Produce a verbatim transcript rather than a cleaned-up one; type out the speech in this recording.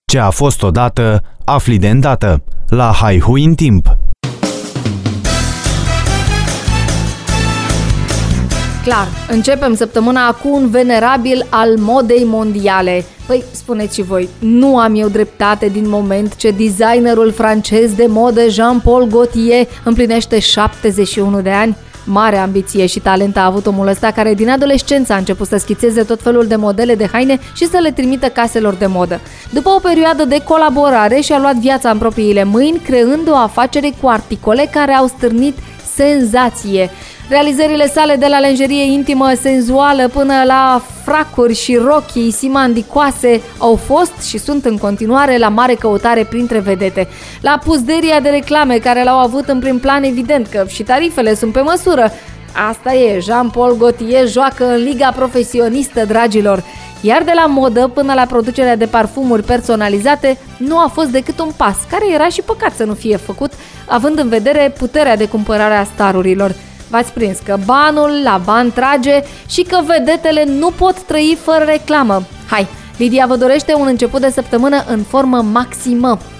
Ce a fost odată, afli de îndată. La Haihui în timp. Clar, începem săptămâna cu un venerabil al modei mondiale. Păi, spuneți și voi, nu am eu dreptate din moment ce designerul francez de modă Jean-Paul Gaultier împlinește șaptezeci și unu de ani? Mare ambiție și talent a avut omul ăsta, care din adolescență a început să schițeze tot felul de modele de haine și să le trimită caselor de modă. După o perioadă de colaborare și-a luat viața în propriile mâini, creând o afacere cu articole care au stârnit senzație. Realizările sale, de la lenjerie intimă senzuală până la fracuri și rochii simandicoase, au fost și sunt în continuare la mare căutare printre vedete. La puzderia de reclame care l-au avut în prim plan, evident că și tarifele sunt pe măsură. Asta e, Jean-Paul Gaultier joacă în liga profesionistă, dragilor. Iar de la modă până la producerea de parfumuri personalizate nu a fost decât un pas, care era și păcat să nu fie făcut, având în vedere puterea de cumpărare a starurilor. V-ați prins că banul la ban trage și că vedetele nu pot trăi fără reclamă. Hai, Lidia vă dorește un început de săptămână în formă maximă.